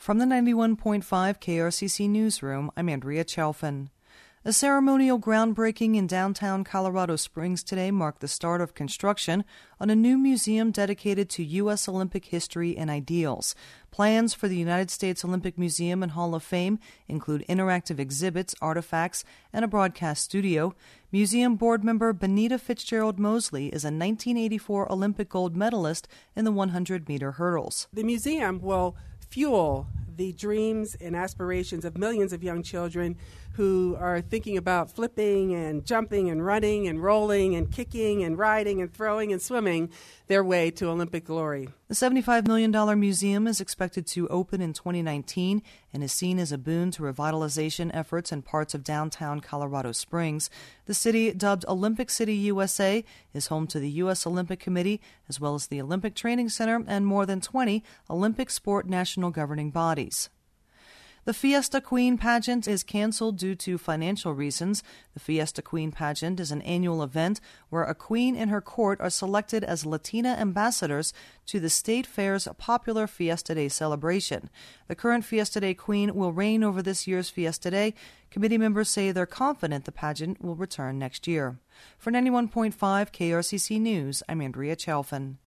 From the 91.5 KRCC Newsroom, I'm Andrea Chalfin. A ceremonial groundbreaking in downtown Colorado Springs today marked the start of construction on a new museum dedicated to U.S. Olympic history and ideals. Plans for the United States Olympic Museum and Hall of Fame include interactive exhibits, artifacts, and a broadcast studio. Museum board member Benita Fitzgerald Mosley is a 1984 Olympic gold medalist in the 100-meter hurdles. The museum will fuel the dreams and aspirations of millions of young children who are thinking about flipping and jumping and running and rolling and kicking and riding and throwing and swimming their way to Olympic glory. The $75 million museum is expected to open in 2019 and is seen as a boon to revitalization efforts in parts of downtown Colorado Springs. The city, dubbed Olympic City, USA, is home to the U.S. Olympic Committee, as well as the Olympic Training Center and more than 20 Olympic sport national governing bodies. The Fiesta Queen pageant is canceled due to financial reasons. The Fiesta Queen pageant is an annual event where a queen and her court are selected as Latina ambassadors to the state fair's popular Fiesta Day celebration. The current Fiesta Day queen will reign over this year's Fiesta Day. Committee members say they're confident the pageant will return next year. For 91.5 KRCC News, I'm Andrea Chalfin.